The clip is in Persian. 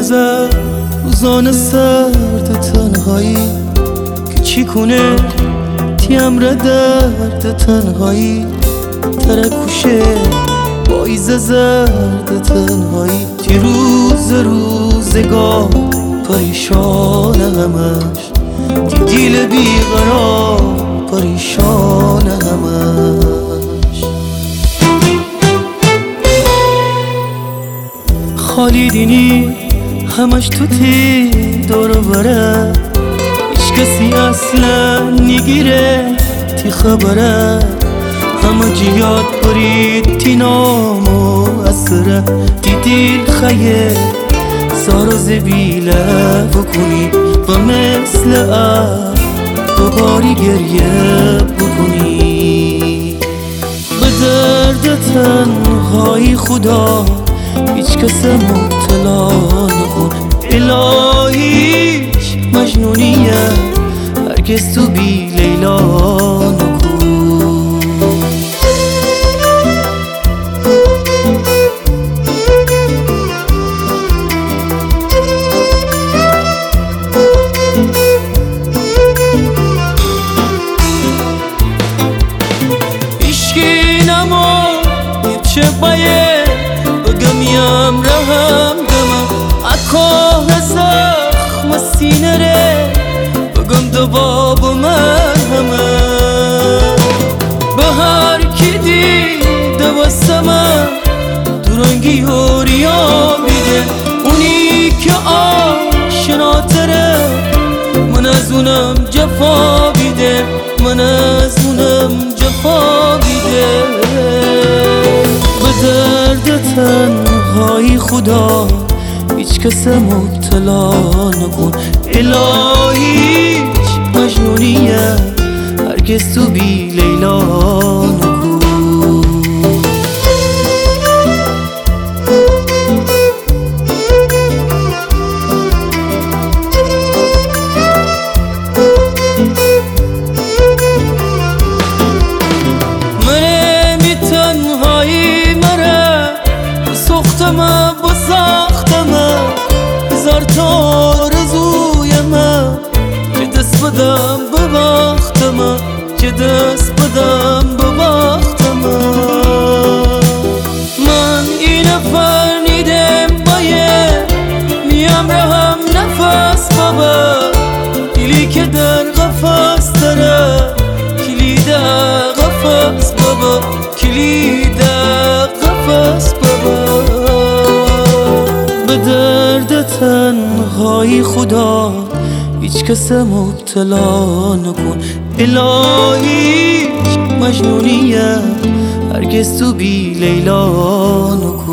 میگذر روزان سرد تنهایی که چی کنه تیمره درد تنهایی ترکوشه پاییز زرد تنهایی تی روزگار پریشان همش تی دیل بیقرار پریشان همش خالی دینی همش تو تی دور بره هیچ کسی اصلا نگیره تی خبره همه جیاد برید تی نام و اسره تی دیل خیه سار و زبیله بکنی و مثل دوباری گریه بکنی به درد تنهایی خدا هیچ کس مبتلا نکن الهیش مجنونیه هرگز تو بی لیلا نکن چه باید بگم رهم دمم اکاه زخم سینه ره بگم دوا با من همه به هر کی دیده واسمم درنگی و ریا میده اونی که آشناتره من از اونم جفا بیده من از اونم جفا بیده درد تنهایی خدا هیچ کس مبتلا نکن الهیش مجنونیه هرگز تو بی لیلا نکن ساختمه با ساختمه هزار تا آرزویمه که دست بدم به بختمه که دست بدم به بختمه من این فرنیدم باید میم رهم نفس بابا کلی که در قفص داره کلید قفص بابا کلید قفص بابا به درد تنهایی خدا هیچ کس مبتلا نکن الهیش مجنونیه هرگز تو بی لیلا نکن